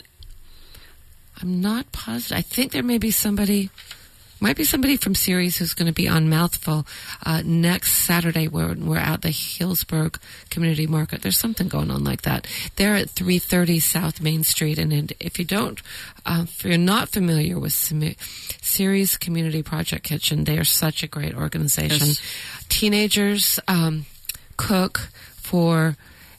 B: I'm not positive. I think there might be somebody from Ceres who's going to be on Mouthful next Saturday when we're at the Healdsburg Community Market. There's something going on like that. They're at 330 South Main Street. And if you're not familiar with Ceres Community Project Kitchen, they are such a great organization. Yes. Teenagers cook for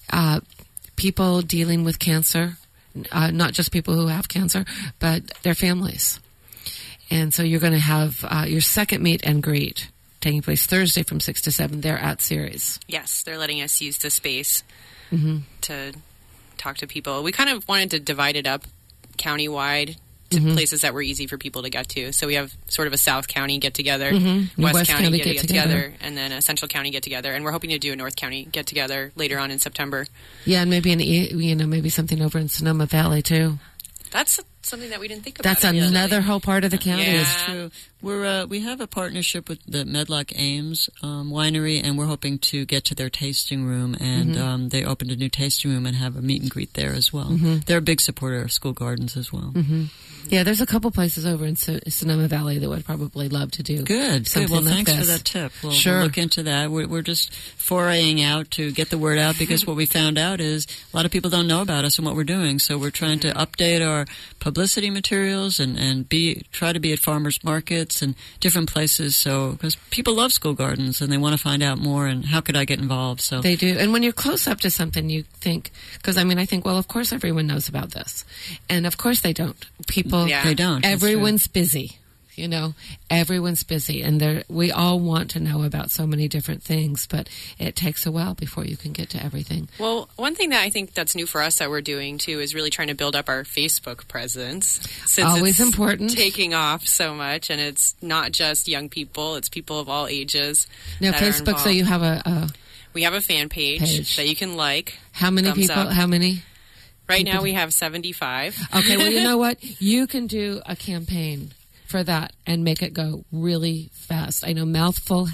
B: people dealing with cancer, not just people who have cancer, but their families. And so you're going to have your second meet and greet taking place Thursday from 6 to 7 there at Ceres.
G: Yes, they're letting us use the space to talk to people. We kind of wanted to divide it up countywide to places that were easy for people to get to. So we have sort of a South County get-together, West County get-together, and then a Central County get-together. And we're hoping to do a North County get-together later on in September.
B: Yeah, and maybe maybe something over in Sonoma Valley, too.
G: That's something that we didn't think about.
B: That's another whole part of the county.
G: Yeah.
F: It's true. We have a partnership with the Medlock Ames Winery, and we're hoping to get to their tasting room. And they opened a new tasting room and have a meet and greet there as well. They're a big supporter of school gardens as well.
B: Yeah, there's a couple places over in Sonoma Valley that would probably love to do something
F: Well,
B: like
F: thanks
B: this.
F: for that tip. We'll look into that. We're just foraying out to get the word out because what we found out is a lot of people don't know about us and what we're doing. So we're trying to update our publicity materials and try to be at farmers markets and different places. So because people love school gardens and they want to find out more and how could I get involved. So
B: they do. And when you're close up to something, you think, because I think, well, of course everyone knows about this, and of course they don't. People,
F: they don't.
B: Everyone's busy. Everyone's busy, and we all want to know about so many different things, but it takes a while before you can get to everything.
G: Well, one thing that I think that's new for us that we're doing, too, is really trying to build up our Facebook presence. Since
B: always
G: it's
B: important.
G: Taking off so much, and it's not just young people, it's people of all ages.
B: Now, Facebook, so you have
G: we have a fan page that you can like.
B: How many people?
G: Up.
B: How many?
G: Right now we have 75.
B: Okay, well, you know what? You can do a campaign for that and make it go really fast. I know Mouthful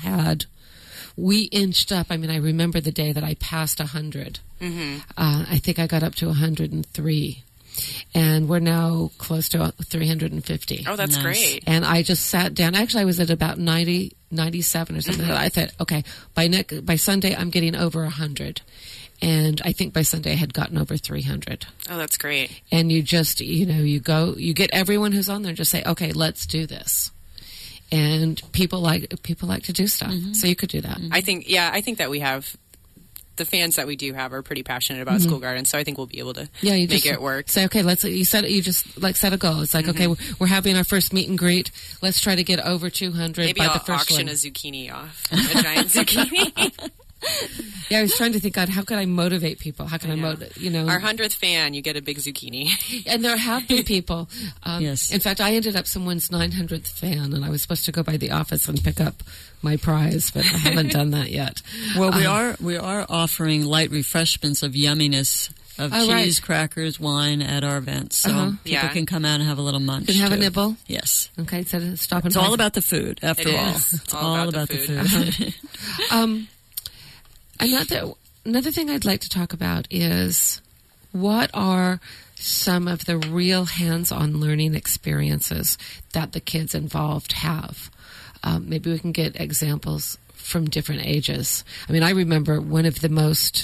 B: we inched up. I remember the day that I passed 100. Mm-hmm. I think I got up to 103. And we're now close to 350.
G: Oh, that's great.
B: And I just sat down. Actually, I was at about 90, 97 or something. I thought, okay, by Sunday, I'm getting over 100. And I think by Sunday I had gotten over 300.
G: Oh, that's great.
B: And you just, you get everyone who's on there and just say, okay, let's do this. And people like to do stuff. Mm-hmm. So you could do that.
G: Mm-hmm. I think that we have, the fans that we do have are pretty passionate about school gardens. So I think we'll be able to make it work.
B: Say, okay, you set a goal. It's like, okay, we're having our first meet and greet. Let's try to get over 200
G: Maybe
B: by
G: I'll
B: the first
G: auction
B: one.
G: a zucchini off. A giant zucchini.
B: Yeah, I was trying to think, God, how can I motivate people? How can I motivate,
G: Our 100th fan, you get a big zucchini.
B: And there have been people.
F: Yes.
B: In fact, I ended up someone's 900th fan, and I was supposed to go by the office and pick up my prize, but I haven't done that yet.
F: Well, we are offering light refreshments of yumminess of cheese, crackers, wine at our events. So people can come out and have a little munch.
B: Can have a nibble?
F: Yes.
B: Okay, instead of stopping.
F: It's all about the food, after all. It's all about the food.
B: Another thing I'd like to talk about is what are some of the real hands-on learning experiences that the kids involved have. Maybe we can get examples from different ages. I remember one of the most,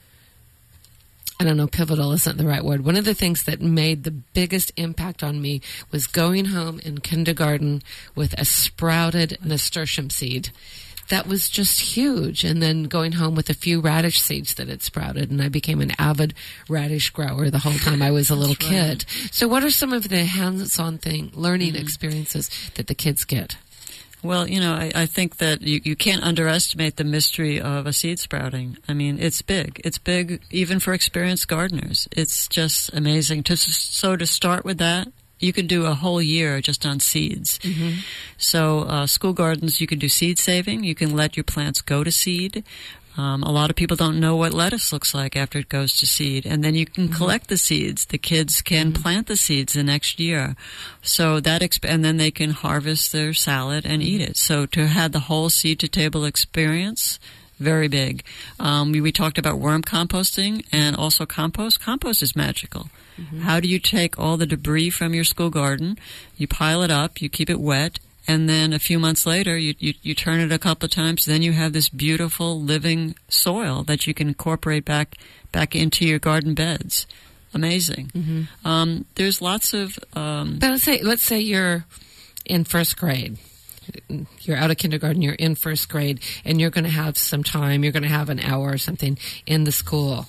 B: pivotal isn't the right word. One of the things that made the biggest impact on me was going home in kindergarten with a sprouted nasturtium seed. That was just huge. And then going home with a few radish seeds that had sprouted, and I became an avid radish grower the whole time I was a little kid. So what are some of the hands-on learning experiences that the kids get?
F: Well, I think that you can't underestimate the mystery of a seed sprouting. It's big. It's big even for experienced gardeners. It's just amazing. So to start with that, you can do a whole year just on seeds. Mm-hmm. So school gardens, you can do seed saving. You can let your plants go to seed. A lot of people don't know what lettuce looks like after it goes to seed. And then you can collect the seeds. The kids can plant the seeds the next year. So and then they can harvest their salad and eat it. So to have the whole seed-to-table experience, very big. We talked about worm composting and also compost. Compost is magical. Mm-hmm. How do you take all the debris from your school garden, you pile it up, you keep it wet, and then a few months later you turn it a couple of times, then you have this beautiful living soil that you can incorporate back into your garden beds. Amazing. Mm-hmm. There's lots of...
B: But let's say you're in first grade. You're out of kindergarten, you're in first grade, and you're going to have some time, you're going to have an hour or something in the school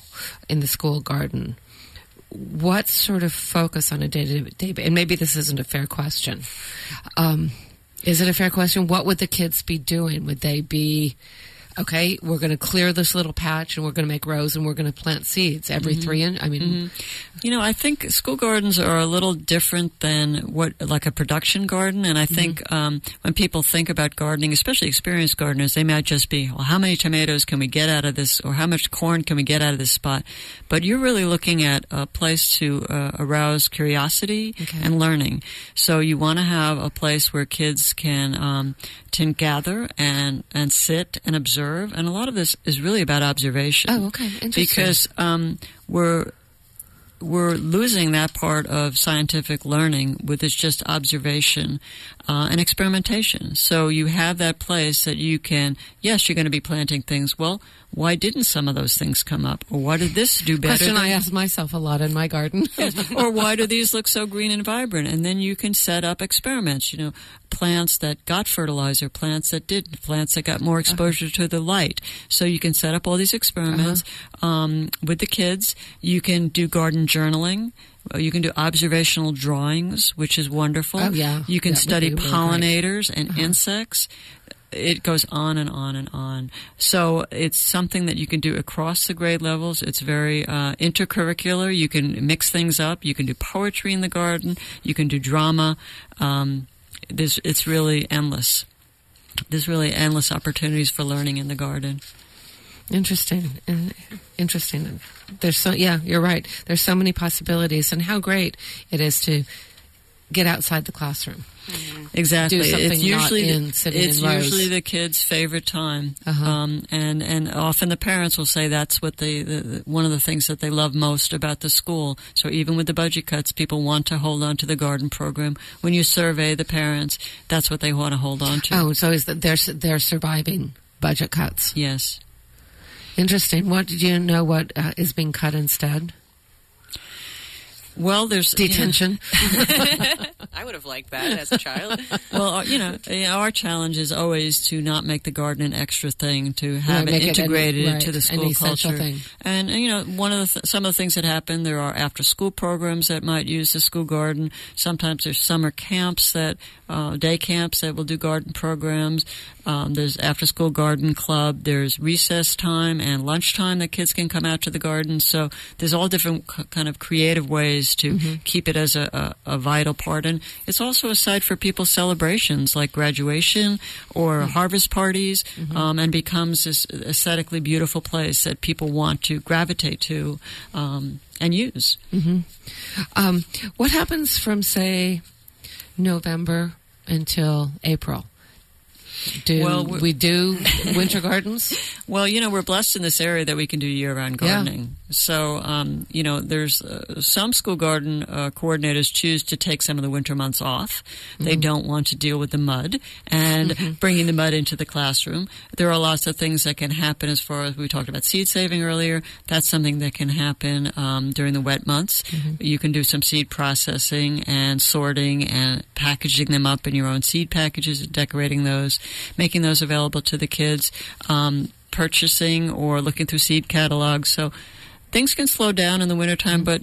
B: garden. What sort of focus on a day-to-day, and maybe this isn't a fair question. Is it a fair question? What would the kids be doing? Would they be, okay, we're going to clear this little patch and we're going to make rows and we're going to plant seeds every 3 inches?
F: I think school gardens are a little different than like a production garden. And I think when people think about gardening, especially experienced gardeners, they might just be, well, how many tomatoes can we get out of this, or how much corn can we get out of this spot? But you're really looking at a place to arouse curiosity and learning. So you want to have a place where kids can gather and sit and observe. And a lot of this is really about observation.
B: Oh, okay. Interesting.
F: Because we're losing that part of scientific learning with it's just observation and experimentation. So you have that place that you can, yes, you're going to be planting things. Well, why didn't some of those things come up? Or why did this do better?
B: Question I ask myself a lot in my garden.
F: Or why do these look so green and vibrant? And then you can set up experiments, plants that got fertilizer, plants that didn't, plants that got more exposure to the light. So you can set up all these experiments with the kids. You can do garden journaling. You can do observational drawings, which is wonderful.
B: Oh, yeah.
F: You can
B: That would
F: study
B: be really
F: pollinators and insects. It goes on and on and on. So it's something that you can do across the grade levels. It's very intercurricular. You can mix things up. You can do poetry in the garden. You can do drama. It's really endless. There's really endless opportunities for learning in the garden.
B: Interesting. You're right. There's so many possibilities, and how great it is to get outside the classroom.
F: Mm-hmm. Exactly.
B: Do something
F: it's usually
B: in rows.
F: Usually the kids' favorite time, and often the parents will say that's what one of the things that they love most about the school. So even with the budget cuts, people want to hold on to the garden program. When you survey the parents, that's what they want to hold on to.
B: Oh, so is that they're surviving budget cuts?
F: Yes.
B: Interesting. What do you know? What is being cut instead?
F: Well, there's
B: detention.
G: I would have liked that as a child.
F: Well, our challenge is always to not make the garden an extra thing, to have it integrated into the school culture. Thing. And some of the things that happen, there are after-school programs that might use the school garden. Sometimes there's summer camps day camps that will do garden programs. There's after-school garden club. There's recess time and lunchtime that kids can come out to the garden. So there's all different kind of creative ways to keep it as a vital part. And it's also a site for people's celebrations like graduation or harvest parties, and becomes this aesthetically beautiful place that people want to gravitate to and use.
B: What happens from, say, November until April? Do we do winter gardens?
F: Well, we're blessed in this area that we can do year-round gardening. Yeah. So, there's some school garden coordinators choose to take some of the winter months off. They don't want to deal with the mud and bringing the mud into the classroom. There are lots of things that can happen as far as we talked about seed saving earlier. That's something that can happen during the wet months. You can do some seed processing and sorting and packaging them up in your own seed packages, decorating those, making those available to the kids, purchasing or looking through seed catalogs. So things can slow down in the wintertime, but,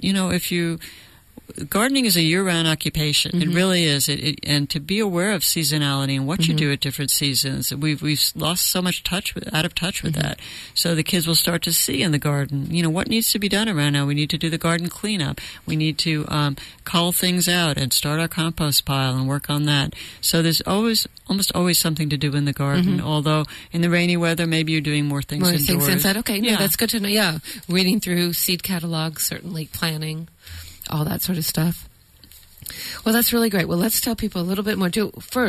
F: gardening is a year-round occupation. It really is. And to be aware of seasonality and what you do at different seasons, we've lost so much out of touch with that. So the kids will start to see in the garden, what needs to be done around now. We need to do the garden cleanup. We need to cull things out and start our compost pile and work on that. So there's almost always something to do in the garden. Although in the rainy weather, maybe you're doing more things indoors.
B: Things inside. Okay, no, that's good to know. Yeah, reading through seed catalogs, certainly planning. All that sort of stuff. Well, that's really great. Well, let's tell people a little bit more.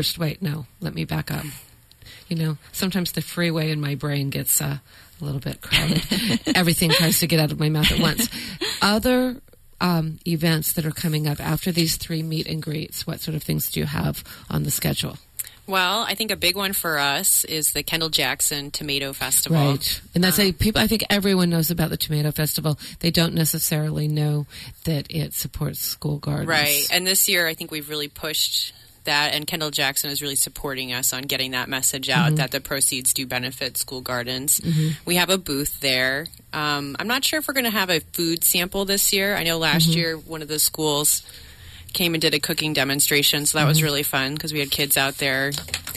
B: Let me back up. Sometimes the freeway in my brain gets a little bit crowded. Everything tries to get out of my mouth at once. Other events that are coming up after these 3 meet and greets, what sort of things do you have on the schedule?
G: Well, I think a big one for us is the Kendall Jackson Tomato Festival.
B: Right. And that's I think everyone knows about the Tomato Festival. They don't necessarily know that it supports school gardens.
G: Right. And this year, I think we've really pushed that, and Kendall Jackson is really supporting us on getting that message out that the proceeds do benefit school gardens. We have a booth there. I'm not sure if we're going to have a food sample this year. I know last year one of the schools came and did a cooking demonstration, so that was really fun because we had kids out there.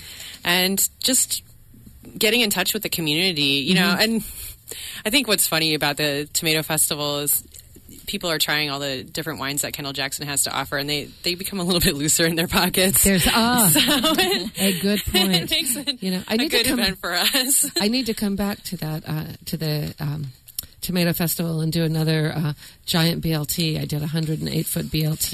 G: And just getting in touch with the community, and I think what's funny about the Tomato Festival is people are trying all the different wines that Kendall Jackson has to offer, and they become a little bit looser in their pockets.
B: There's a good point.
G: It makes it a good event for us.
B: I need to come back to that, to the Tomato Festival and do another giant BLT. I did a 108-foot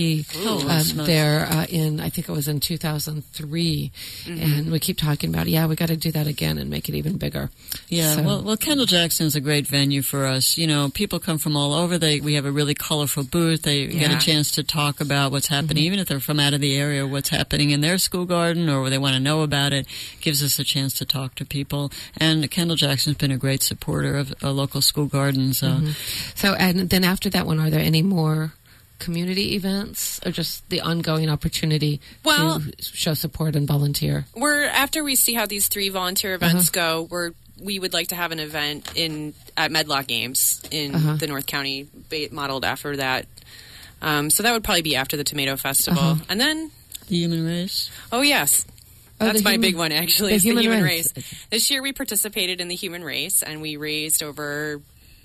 B: BLT there in, I think it was in 2003. And we keep talking about, we got to do that again and make it even bigger.
F: Yeah,
B: So-
F: well, Kendall Jackson is a great venue for us. You know, people come from all over. We have a really colorful booth. They get a chance to talk about what's happening, even if they're from out of the area, what's happening in their school garden or they want to know about it. Gives us a chance to talk to people. And Kendall Jackson's been a great supporter of local school gardens.
B: So, and then after that one, are there any more community events or just the ongoing opportunity to show support and volunteer?
G: After we see how these 3 volunteer events go, we would like to have an event at Medlock Games in the North County, modeled after that. So that would probably be after the Tomato Festival. And then...
F: The human race?
G: Oh, yes. That's my big one, actually. It's the human race. This year we participated in the human race, and we raised over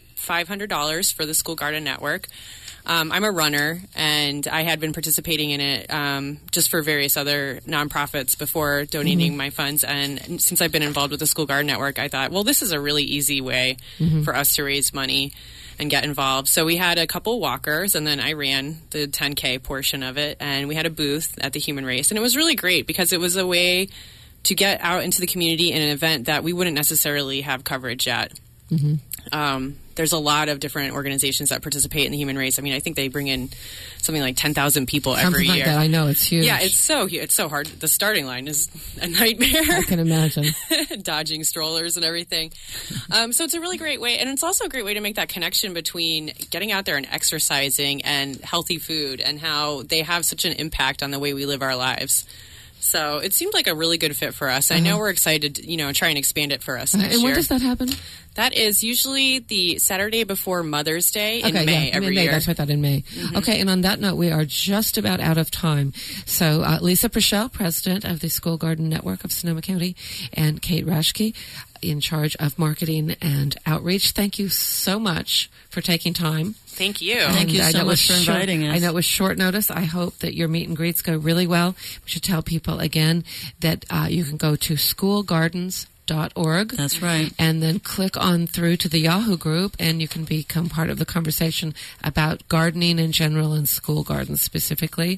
G: $500 for the School Garden Network. I'm a runner, and I had been participating in it just for various other nonprofits before donating my funds. And since I've been involved with the School Garden Network, I thought, well, this is a really easy way for us to raise money and get involved. So we had a couple walkers, and then I ran the 10K portion of it, and we had a booth at the human race. And it was really great because it was a way to get out into the community in an event that we wouldn't necessarily have coverage at. There's a lot of different organizations that participate in the human race. I mean, I think they bring in something like 10,000 people every year.
B: Like that. I know, it's huge.
G: Yeah, it's so huge. It's so hard. The starting line is a nightmare.
B: I can imagine.
G: Dodging strollers and everything. So it's a really great way. And it's also a great way to make that connection between getting out there and exercising and healthy food and how they have such an impact on the way we live our lives. So it seemed like a really good fit for us. I know we're excited to, try and expand it for us next year.
B: And when does that happen?
G: That is usually the Saturday before Mother's Day in May every year.
B: That's what I thought, in May. Okay, and on that note, we are just about out of time. So Lisa Purcell, president of the School Garden Network of Sonoma County, and Kate Raschke, in charge of marketing and outreach. Thank you so much for taking time.
G: Thank you.
F: Thank you so much for inviting us.
B: I know it was short notice. I hope that your meet and greets go really well. We should tell people again that you can go to schoolgardens.org.
F: That's right.
B: And then click on through to the Yahoo group, and you can become part of the conversation about gardening in general and school gardens specifically.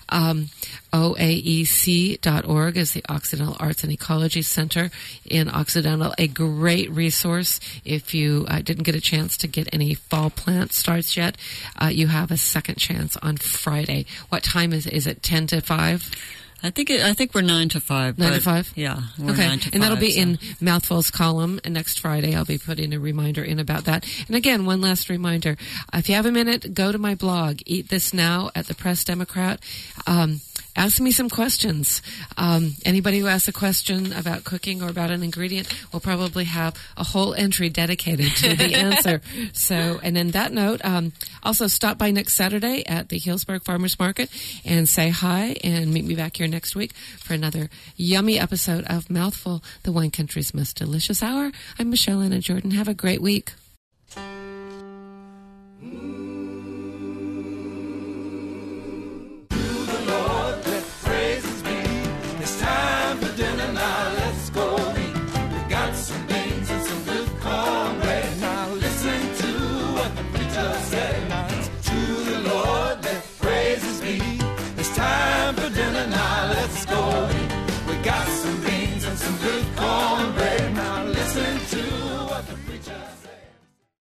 B: OAEC.org is the Occidental Arts and Ecology Center in Occidental, a great resource. If you didn't get a chance to get any fall plant starts yet, you have a second chance on Friday. What time is it? 10 to 5?
F: I think we're 9 to 5.
B: 9 to 5?
F: Yeah, we're
B: okay.
F: 9 to 5.
B: And that'll be in Mouthful's column next Friday. I'll be putting a reminder in about that. And again, one last reminder. If you have a minute, go to my blog, Eat This Now at the Press Democrat. Ask me some questions. Anybody who asks a question about cooking or about an ingredient will probably have a whole entry dedicated to the answer. So, and in that note, also stop by next Saturday at the Healdsburg Farmers Market and say hi and meet me back here next week for another yummy episode of Mouthful, the Wine Country's most delicious hour. I'm Michelle Anna Jordan. Have a great week.